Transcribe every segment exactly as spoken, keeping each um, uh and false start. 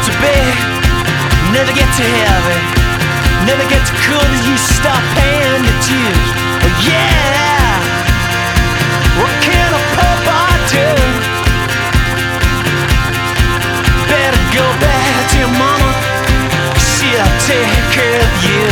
too big, never get too heavy, never get too cool that you stop paying your dues. Oh yeah, what can a poor boy do? Better go back to your mama, she'll take care of you.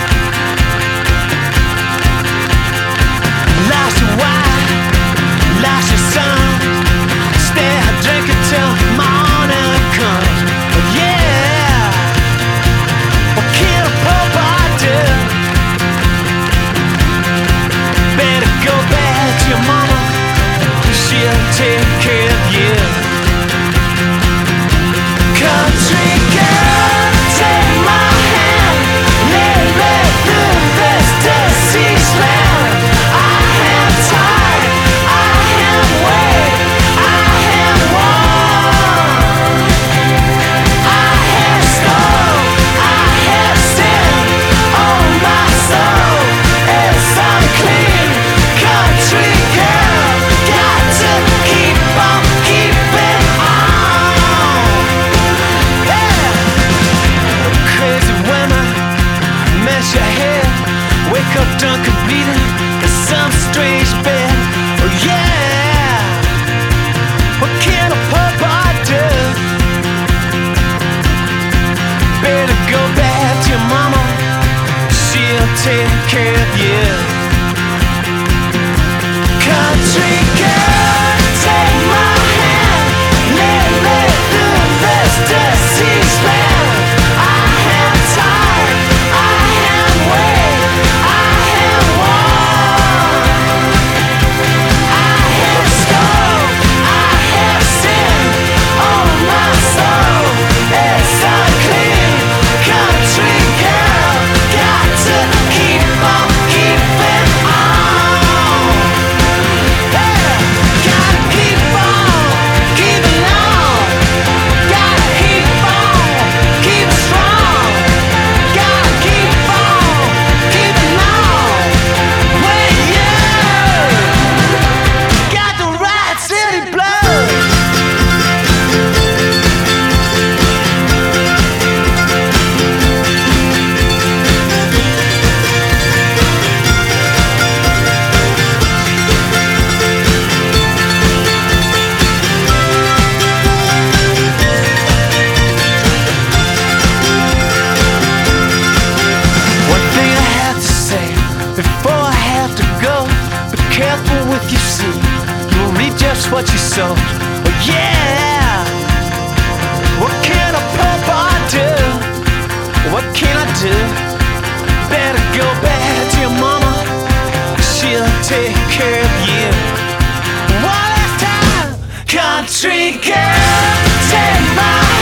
Life's a wife, life's a son, stay drinking till morning comes. Oh yeah, what can a poor boy do? Better go back to your mama, she'll take care of you. Country girl, take my hand, lead me through this deceased land. I am tired, I am weak, I am worn, I have stole, I have sinned, oh my soul is unclean. Country girl, got to keep on keeping on. Yeah. Crazy women, mess your head, wake up drunk and bleeding in some strange bed. Oh yeah, what can a poor boy do? Better go back to your mama, she'll take care of you. Country girl, take my hand, lead me through this deceased land. I am tired, I am weak, I am worn, I have stole, I have sinned, oh my soul is unclean. Country girl, got to keep on keeping on. Yeah, gotta keep on keeping on. Gotta keep on keeping strong. Gotta keep on keeping on. When you got the right city blood. One thing I have to say before I have to go: be careful with your seed, you will reap just what you sow. Oh yeah, what can a poor boy do? What can I do? Better go back to your mama, she'll take care of you. One last time, country girl, take my